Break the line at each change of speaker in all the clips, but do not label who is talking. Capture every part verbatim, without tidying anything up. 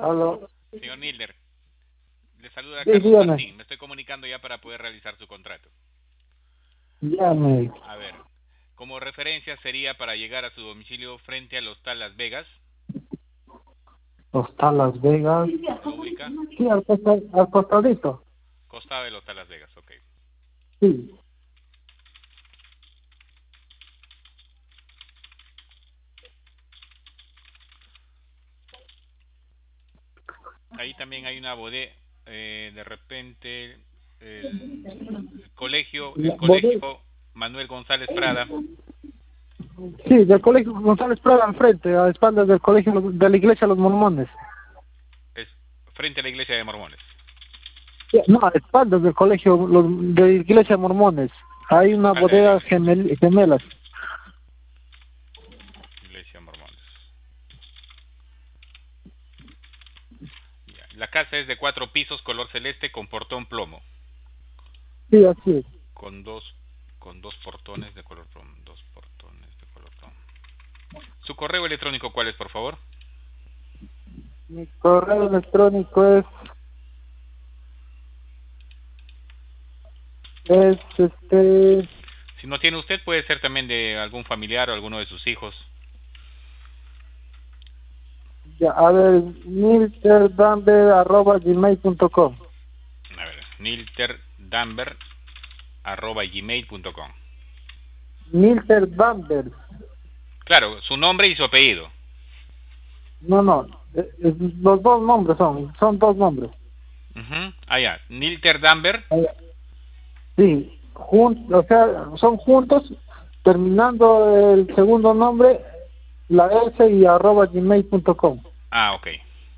Aló.
Señor Nilder, le saluda
Sí,
Carlos
dígame.
Martín. Me estoy comunicando ya para poder realizar su contrato.
Llame.
A ver, como referencia sería para llegar a su domicilio frente al Hostal Las Vegas.
Hostal Las Vegas.
¿Lo ubica?
Sí, al, costa- al costadito.
Costado del Hostal Las Vegas, ok.
Sí.
Ahí también hay una bodega, eh, de repente, el, el colegio,
La
el
bodega.
colegio Manuel González Prada,
Sí, del colegio González Prada al frente, a espaldas del colegio de la iglesia Los Mormones.
es frente a la iglesia de Mormones.
Sí, no, a espaldas del colegio los- de la iglesia Mormones. Hay una
Espalda de la
bodega
iglesia.
gemel- gemelas.
Iglesia Mormones. Ya. La casa es de cuatro pisos, color celeste, con portón plomo.
Sí, así es.
Con dos, con dos portones de color plomo. Dos portones de color plomo. ¿Su correo electrónico cuál es, por favor?
Mi correo electrónico es, es este,
Si no tiene usted, puede ser también de algún familiar o alguno de sus hijos.
ya, a ver, milterdamber arroba gmail punto com.
A ver, nilterdamber arroba gmail punto com.
Milter Bamber.
Claro, su nombre y su apellido.
No, no, eh, eh, los dos nombres son, son dos nombres.
Uh-huh. Ah, ya, nilterdamber.
Eh, Sí, jun, o sea, son juntos, terminando el segundo nombre, la S y arroba gmail punto com.
Ah, ok.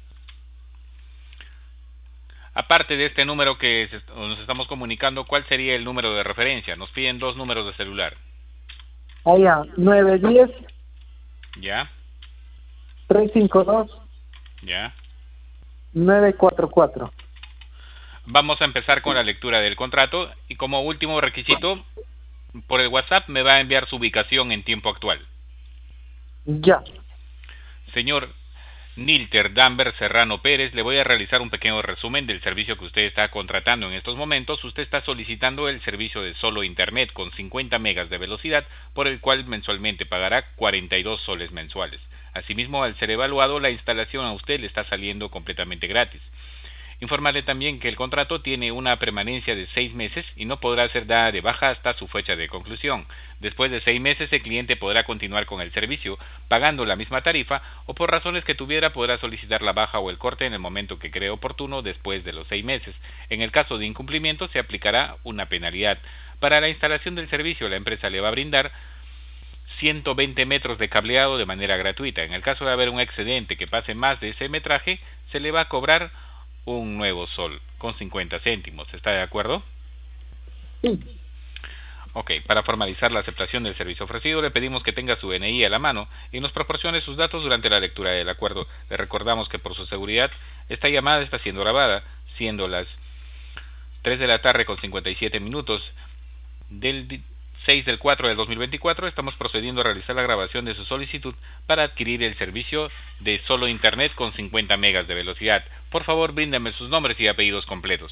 Aparte de este número que nos estamos comunicando, ¿cuál sería el número de referencia? Nos piden dos números de celular.
Allá, nueve uno cero,
¿Ya?
tres cinco dos,
¿Ya?
nueve cuatro cuatro.
Vamos a empezar con la lectura del contrato y como último requisito, por el WhatsApp me va a enviar su ubicación en tiempo actual.
Ya,
Señor Nilter Damber Serrano Pérez, le voy a realizar un pequeño resumen del servicio que usted está contratando en estos momentos. Usted está solicitando el servicio de solo internet con cincuenta megas de velocidad, por el cual mensualmente pagará cuarenta y dos soles mensuales. Asimismo, al ser evaluado, la instalación a usted le está saliendo completamente gratis. Informarle también que el contrato tiene una permanencia de seis meses y no podrá ser dada de baja hasta su fecha de conclusión. Después de seis meses, el cliente podrá continuar con el servicio pagando la misma tarifa o por razones que tuviera podrá solicitar la baja o el corte en el momento que cree oportuno después de los seis meses. En el caso de incumplimiento, se aplicará una penalidad. Para la instalación del servicio, la empresa le va a brindar ciento veinte metros de cableado de manera gratuita. En el caso de haber un excedente que pase más de ese metraje, se le va a cobrar un nuevo sol con cincuenta céntimos. ¿Está de acuerdo?
sí,
Ok, para formalizar la aceptación del servicio ofrecido le pedimos que tenga su D N I a la mano y nos proporcione sus datos durante la lectura del acuerdo. Le recordamos que por su seguridad esta llamada está siendo grabada, siendo las tres de la tarde con cincuenta y siete minutos del seis del cuatro del dos mil veinticuatro. Estamos procediendo a realizar la grabación de su solicitud para adquirir el servicio de solo internet con cincuenta megas de velocidad. Por favor, bríndame sus nombres y apellidos completos.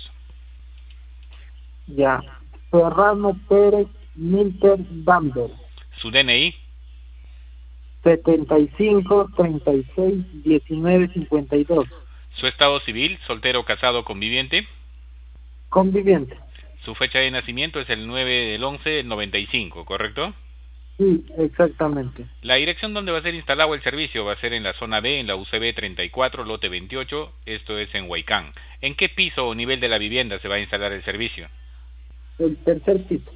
ya. Serrano Pérez Milter Bamber.
Su D N I,
setenta y cinco, treinta y seis, diecinueve, cincuenta y dos.
su estado civil, soltero, casado, conviviente.
Conviviente.
Su fecha de nacimiento es el nueve del once del noventa y cinco, ¿correcto?
Sí, exactamente.
La dirección donde va a ser instalado el servicio va a ser en la zona B, en la U C B treinta y cuatro, lote veintiocho, esto es en Huaycán. ¿En qué piso o nivel de la vivienda se va a instalar el servicio?
El tercer piso.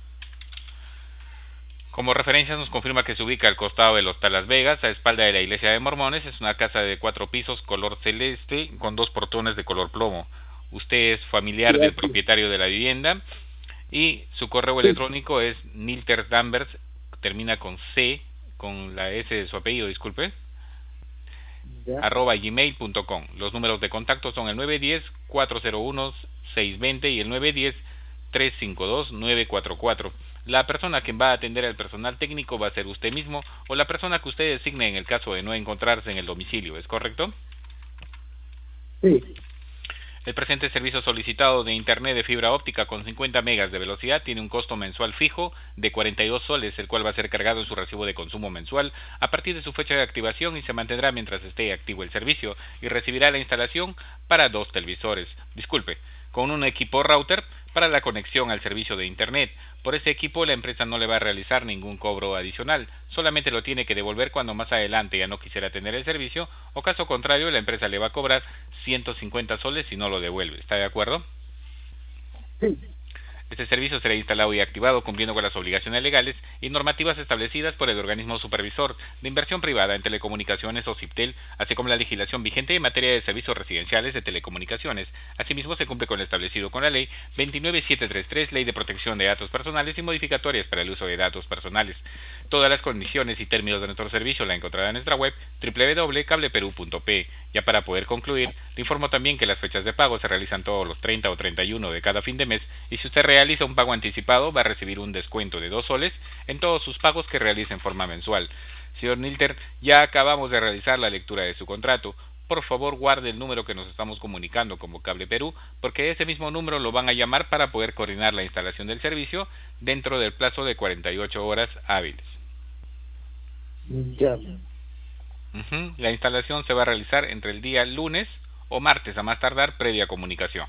Como referencia nos confirma que se ubica al costado del Hostal Las Vegas, a espalda de la iglesia de Mormones. Es una casa de cuatro pisos, color celeste, con dos portones de color plomo. Usted es familiar
Sí,
del
así.
propietario de la vivienda y su correo
Sí,
electrónico es nilterdambers, termina con C, con la S de su apellido, disculpe,
ya.
arroba gmail punto com. Los números de contacto son el nueve uno cero, cuatro cero uno, seis dos cero y el nueve uno cero, tres cinco dos, nueve cuatro cuatro. La persona que va a atender al personal técnico va a ser usted mismo o la persona que usted designe en el caso de no encontrarse en el domicilio, ¿es correcto?
Sí.
El presente servicio solicitado de Internet de fibra óptica con cincuenta megas de velocidad tiene un costo mensual fijo de cuarenta y dos soles, el cual va a ser cargado en su recibo de consumo mensual a partir de su fecha de activación y se mantendrá mientras esté activo el servicio y recibirá la instalación para dos televisores. Disculpe, con un equipo router para la conexión al servicio de Internet. Por ese equipo la empresa no le va a realizar ningún cobro adicional, solamente lo tiene que devolver cuando más adelante ya no quisiera tener el servicio, o caso contrario la empresa le va a cobrar ciento cincuenta soles si no lo devuelve. ¿Está de acuerdo?
Sí.
Este servicio será instalado y activado cumpliendo con las obligaciones legales y normativas establecidas por el organismo supervisor de inversión privada en telecomunicaciones o CIPTEL, así como la legislación vigente en materia de servicios residenciales de telecomunicaciones. Asimismo, se cumple con lo establecido con la Ley veintinueve mil setecientos treinta y tres, Ley de Protección de Datos Personales y modificatorias para el uso de datos personales. Todas las condiciones y términos de nuestro servicio la encontrará en nuestra web doble u doble u doble u punto cableperú punto pe. Ya para poder concluir, le informo también que las fechas de pago se realizan todos los treinta o treinta y uno de cada fin de mes y si usted realiza un pago anticipado va a recibir un descuento de dos soles en todos sus pagos que realice en forma mensual. Señor Nilter, ya acabamos de realizar la lectura de su contrato. Por favor, guarde el número que nos estamos comunicando como Cable Perú, porque ese mismo número lo van a llamar para poder coordinar la instalación del servicio dentro del plazo de cuarenta y ocho horas hábiles.
Ya.
Uh-huh. La instalación se va a realizar entre el día lunes o martes a más tardar, previa comunicación.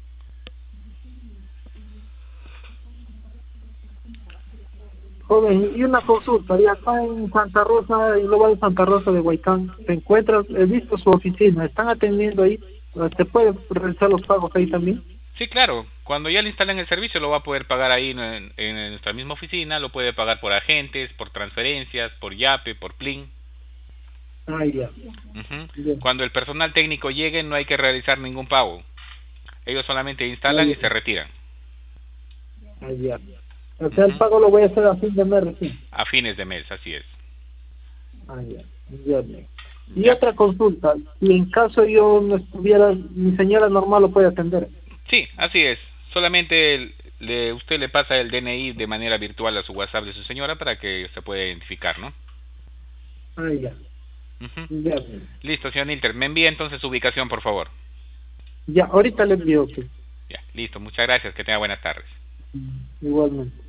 Joven, y una consulta, ya acá en Santa Rosa, en Global Santa Rosa de Huaycán, te encuentras, he visto su oficina, ¿están atendiendo ahí? ¿Te pueden realizar los pagos ahí también?
Sí, claro, cuando ya le instalen el servicio lo va a poder pagar ahí en, en, en nuestra misma oficina, lo puede pagar por agentes, por transferencias, por Yape, por Plin.
Ah, ya.
Uh-huh. Cuando el personal técnico llegue no hay que realizar ningún pago, ellos solamente instalan
ah,
y se retiran.
Ah, ya. O sea, uh-huh. El pago lo voy a hacer a fin de mes recién.
A fines de mes, así es.
Ah, ya. Ya. Y ya. Otra consulta, si en caso yo no estuviera, mi señora normal lo puede atender.
Sí, así es. Solamente le, usted le pasa el D N I de manera virtual a su WhatsApp de su señora para que se pueda identificar, ¿no?
Ah, ya.
Uh-huh. Ya. Listo, señor Nilter. Me envía entonces su ubicación, por favor.
Ya, ahorita le envío. Okay.
Ya, listo. Muchas gracias. Que tenga buenas tardes.
Igualmente.